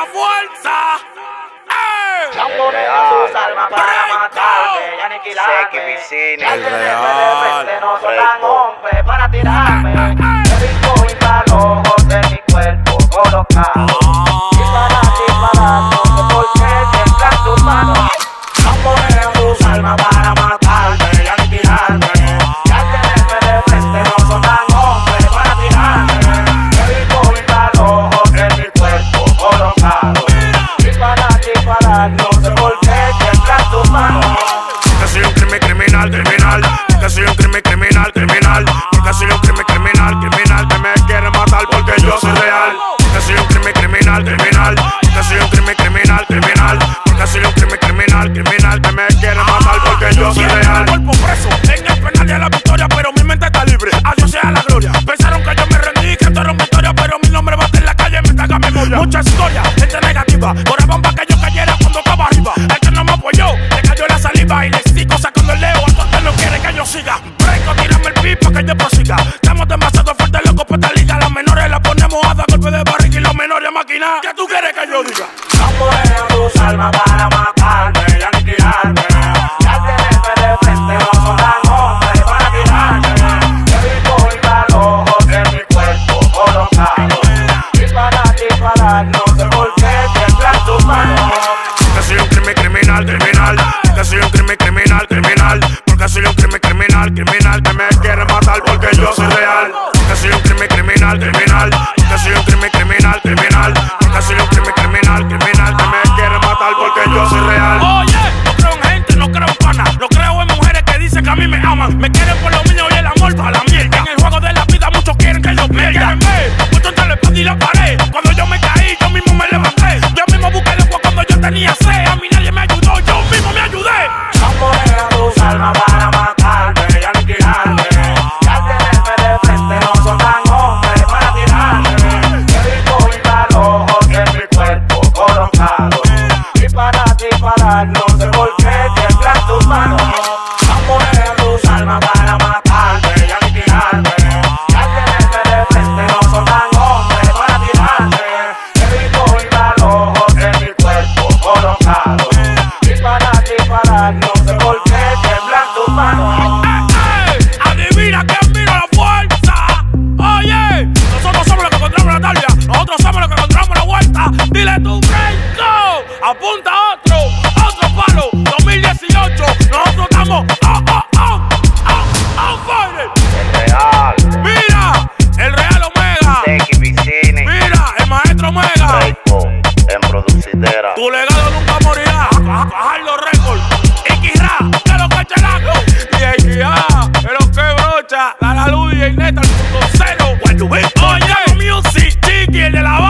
fuerza. Sus almas para matarme y aniquilarme. El real. No son tan hombres para tirarme. He visto infrarrojos de mi cuerpo colocado. Disparar, no sé por qué tiemblan tus manos. No ponen sus almas para matarme y aniquilarme. Y al tenerme de frente no son tan hombres para tirarme. He visto infrarrojos de mi cuerpo colocado. Disparar, no sé por qué tiemblan tus manos. Porque soy un criminal, porque soy un criminal, porque soy un criminal que me quiere matar porque yo soy real. Porque soy un criminal, porque soy un criminal, porque soy un criminal que me quiere matar porque yo soy real. Cuerpo preso en el penal de la victoria, pero mi mente está libre. A Dios sea la gloria. Pensaron que yo me rendí, que esto era una victoria, pero mi nombre va a estar en la calle, me caga memoria. Mucha historia, gente negativa, oraban para que yo cayera cuando estaba arriba. El que no me apoyó, le cayó la saliva y le sigo sacando el leo a todos que no quieren que yo siga. Breco, tírame el pipo que yo prosiga. Estamos demasiado fuertes, locos para esta liga. Las menores las ponemos a dar golpe de barriga y los menores a maquinar. ¿Qué tú quieres que yo diga? No ponen tus almas para matarme y aniquilarme. Y al tenerme de frente no son tan hombres para tirarme. He visto infrarrojos en mi cuerpo colocado. Disparar, no sé por qué tiemblan tus manos. Porque soy un criminal, porque soy un criminal, porque soy un criminal que me quiere matar porque yo soy real. Porque soy un criminal, porque soy un criminal, porque soy un criminal que me quiere matar porque yo soy real. Oye, no creo en gente, no creo en pana, no creo en mujeres que dicen que a mí me aman. Me quieren por lo mío y el amor para la mierda. En el juego de la vida muchos quieren que yo pierda. Muchos entre la espalda y la pared. Cuando yo me caí, yo mismo me levanté. Yo mismo busqué el agua cuando yo tenía sed. A mí nadie me ayudó, yo mismo me ayudé. No ponen tus almas para matarme y aniquilarme. Y al tenerme de frente no son tan hombres para tirarme. He visto infrarrojos en mi cuerpo colocado. Disparar, no sé por qué tiemblan tus manos. No ponen tus almas para matarme y aniquilarme. Y al tenerme de frente no son tan hombres para tirarme. He visto infrarrojos en mi cuerpo colocado. Disparar, no sé por qué tiemblan tus manos. Adivina quién vino a la fuerza. Oye, nosotros somos los que encontramos la Natalia. Nosotros somos los que encontramos la vuelta. Dile tu breako. Apunta otro palo. 2018. Nosotros estamos on fire. El real. Mira, el Real Omega. Tequi Vicini. Mira, el maestro Omega. Breako en producidera. Tu legado nunca morirá. Bajar los récords. Iquirá, que los cachalacos. Y Iquirá, que los que brocha. La luz y el neta, el punto cero. Oye, Music, Chiqui, el de la